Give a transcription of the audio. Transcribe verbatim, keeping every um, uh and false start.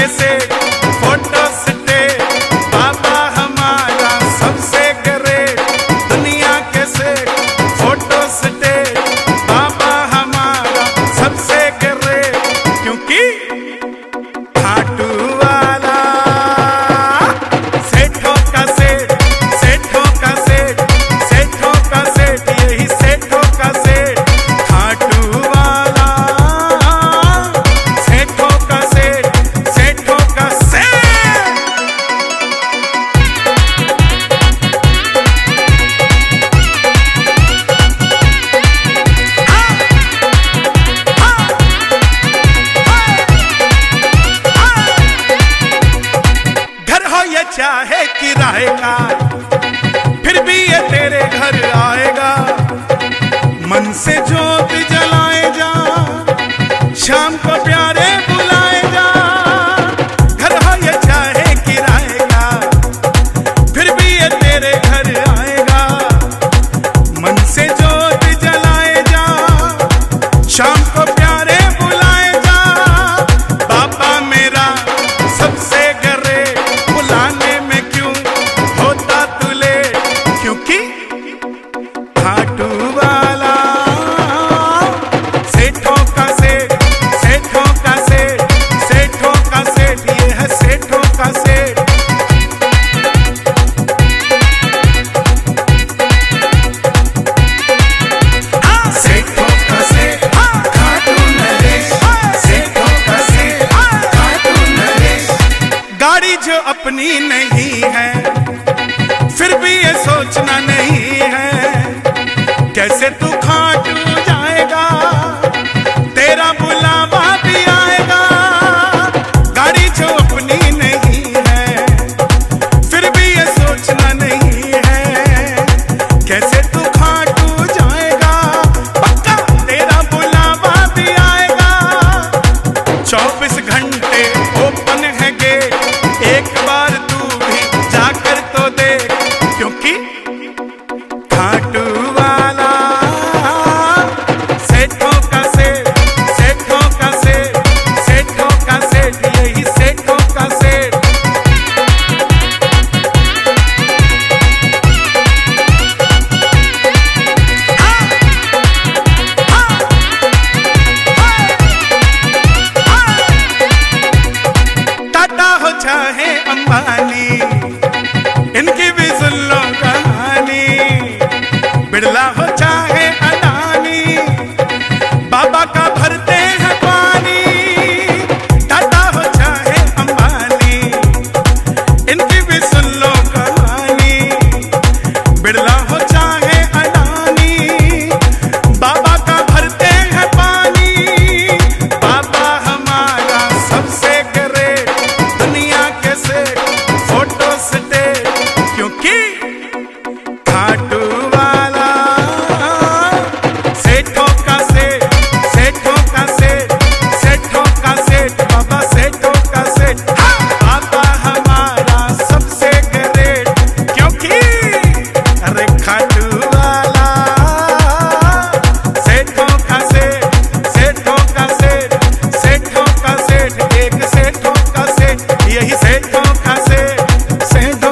के सेठ, photo state, बाबा हमारा सबसे ग्रेट। दुनिया के सेठ, फोटो स्टेट, बाबा हमारा सबसे ग्रेट। क्योंकि खाटू वाला सेठों का सेठ, सेठों का सेठ, सेठों का सेठ, यही सेठों का सेठ। खाटू वाला सेठों का सेठ, सेठों का सेठ। घर हो या चाहे किराए का, फिर भी ये तेरे घर आएगा। मन से जोत जलाए जा, शाम को प्यारे बुलाए जा। घर हो या चाहे किराए का, फिर भी ये तेरे घर आएगा। मन से जोत जलाए जा, शाम को प्यारे बुलाए जा। बाबा मेरा सबसे ग्रेट, बुलाने में क्यों होता तू लेट। क्योंकि खाटू वाला सेठों का सेठ, सेठों का सेठ, सेठों का सेठ, ये है सेठों का सेठ। सेठों का सेठ, खाटू नरेश, सेठों का सेठ, खाटू नरेश। गाड़ी जो अपनी नहीं है, फिर भी ये सोचना नहीं है कैसे तू खाटू जाएगा, तेरा बुलावा भी आएगा। गाड़ी जो अपनी नहीं है, फिर भी ये सोचना नहीं है कैसे तू खाटू जाएगा। पक्का तेरा बुलावा भी आएगा। चौबीस घंटे ओपन है गेट, एक बार तू भी जाकर तो देख। क्योंकि खाटू वाला सेठों का सेठ, सेठों का सेठ, सेठों का सेठ, यही सेठों का सेठ। टाटा हो चाहे अंबानी, इनकी भी सुन लो कहानी। बिड़ला हो चाहे अडानी, बाबा का भरते हैं पानी। टाटा हो चाहे अंबानी, इनकी भी सुन लो कहानी। बिड़ला हो चाहे अडानी, बाबा का भरते हैं पानी। बाबा हमारा सबसे ग्रेट, दुनिया के सेठ, फोटो स्टेट। क्योंकि खाटू वाला सेठों का सेठ, सेठों का सेठ, सेठों का सेठ, बाबा सेठों का सेठ। बाबा हमारा सबसे ग्रेट। क्योंकि अरे खाटू वाला सेठों का सेठ, सेठों का सेठ, सेठों का सेठ, एक सेठों का सेठ, यही सेठों का सेठ, सेठ।